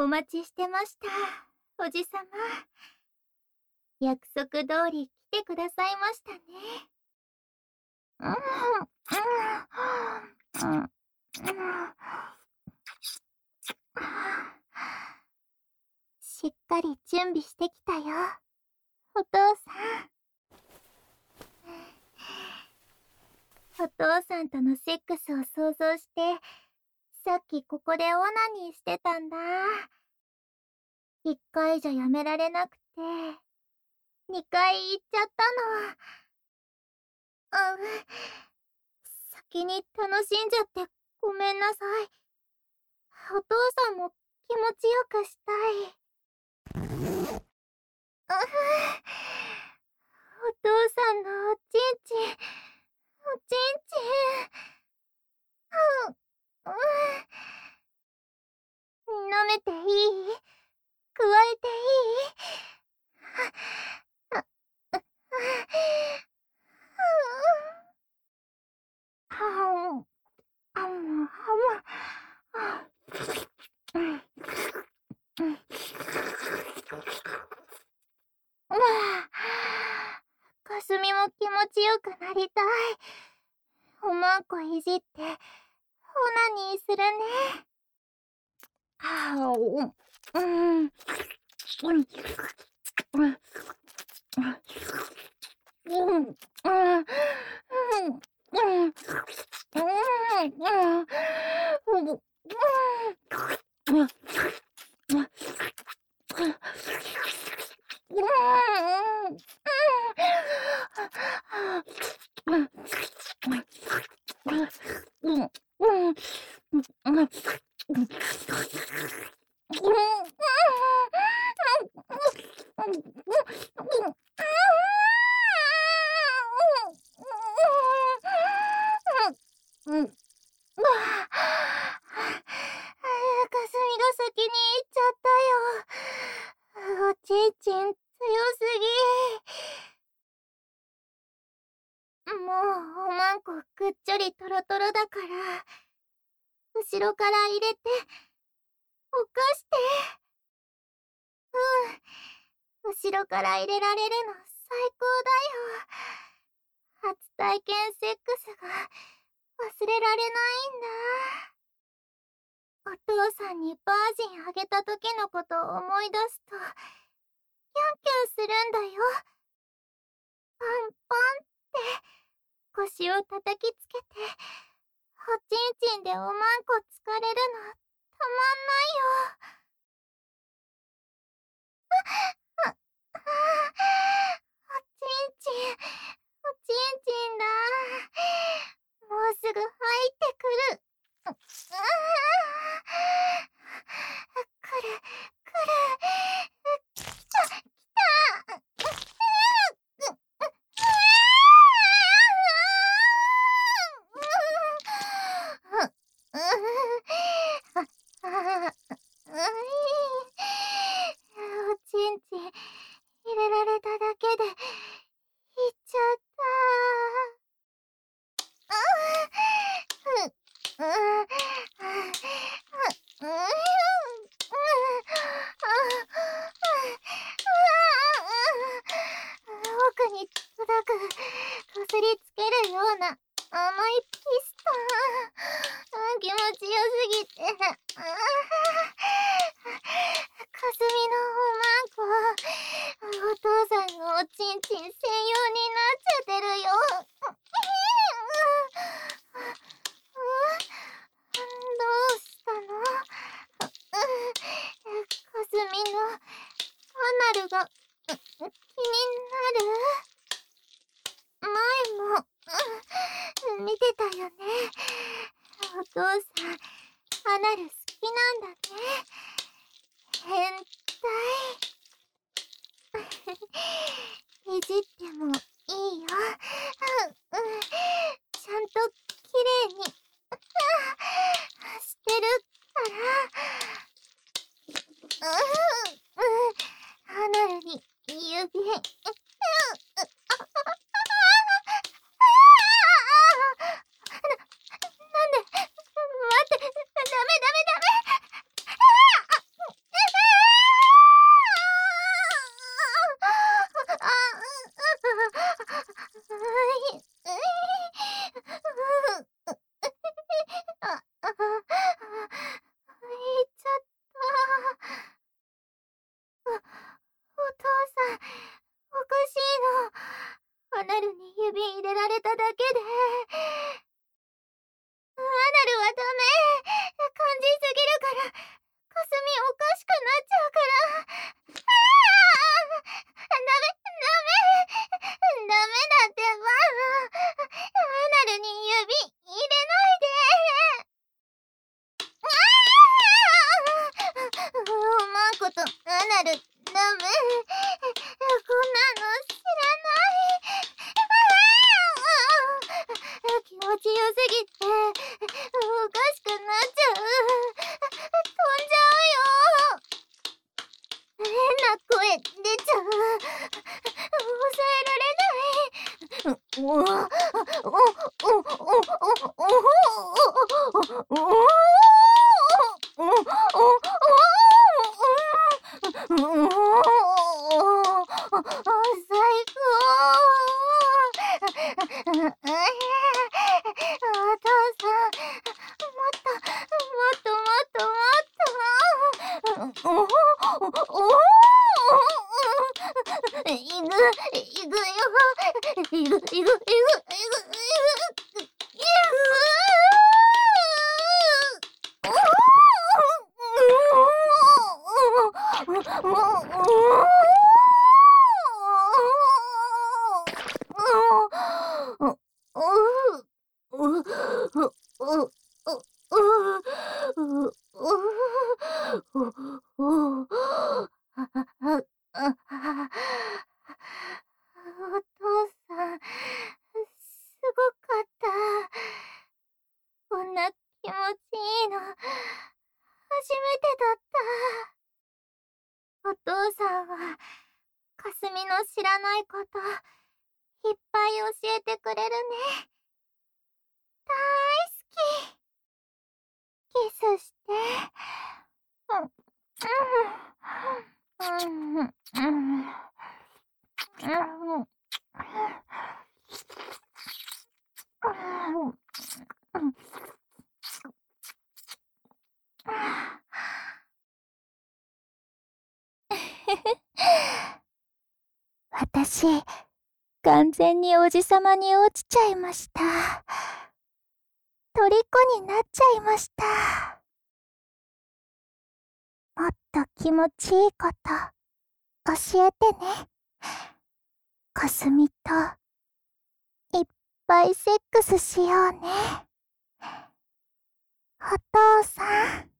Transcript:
お待ちしてました、おじさま。約束通り来てくださいましたね。しっかり準備してきたよ、お父さん。お父さんとのセックスを想像して、さっきここでオナニーしてたんだ。1回じゃやめられなくて、2回行っちゃったの。先に楽しんじゃってごめんなさい。お父さんも気持ちよくしたい。お父さんのおちんちん、おちんちん。舐めていい？加えていかすみも気持ちよくなりたい。おまんこいじってオナニーするね。かすみが先に行っちゃったよ。おちんちん強すぎ。もうおまんこぐっちょりトロトロだから、後ろから入れて、おかして。後ろから入れられるの最高だよ。初体験セックスが忘れられないんだ。お父さんにバージンあげた時のことを思い出すと、キャンキャンするんだよ。パンパンって腰を叩きつけて、おちんちんでおまんこ疲れるのたまんないよ。おちんちん、おちんちんだ。もうすぐ入ってくる。来る、来る。来た、来た。おちんちん入れられただけで行っちゃった。奥に砕く、こすりつけるような甘いピストン。気持ちよすぎて。かすみのおまんこ、お父さんのおちんちん専用になっちゃってるよ。どうしたの？かすみのアナルが気になる？前も見てたよね。お父さんアナル好きなんだね。変態。いじってもいいよ。ちゃんときれいにしてるから。アナルに指。なんで、待って、ダメ。 アナルに指入れられただけで。アナルはダメ。感じすぎるから、かすみおかしくなっちゃうから。ダメ、ダメだってば。アナルに指入れないで。マンコとアナル、ダメ。こんなの知らない。気持ちよすぎて、おかしくなっちゃう。飛んじゃうよ。変な声出ちゃう。抑えられない。最高。お父さん、もっといくお父さん、すごかった。こんな気持ちいいの、初めてだった。お父さんは、かすみの知らないこと、いっぱい教えてくれるね。大好き。キスして。私、完全におじさまに落ちちゃいました。虜になっちゃいました。もっと気持ちいいこと教えてね。かすみといっぱいセックスしようね。お父さん。